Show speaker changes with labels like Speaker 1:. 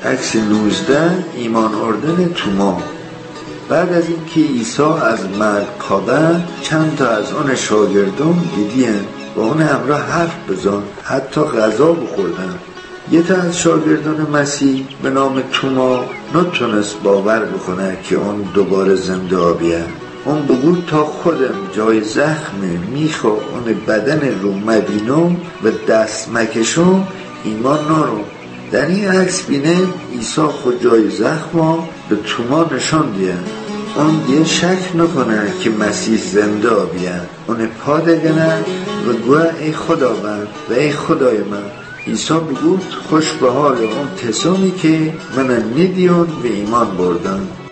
Speaker 1: عکس 19 ایمان آوردن توما. بعد از اینکه عیسی از مرگ خوابه چند تا از اون شاگردان دیدین و اون همراه حرف بزن، حتی غذا بخوردن. یه تا از شاگردان مسیح به نام توما نتونست باور بکنه که اون دوباره زنده آبیه. اون بگو تا خودم جای زخم میخوا اون بدن رو مبینم و دست مکشم ایمان نارم. در این عکس بینه عیسی خود جای زخم به توما نشان دیه. اون دیگه شک نکنه که مسیح زنده آبیه. اون پا دگنه و گوه ای خداوند و ای خدای من. عیسی بگو خوش به حال اون کسانی که من ندیون و ایمان بردن.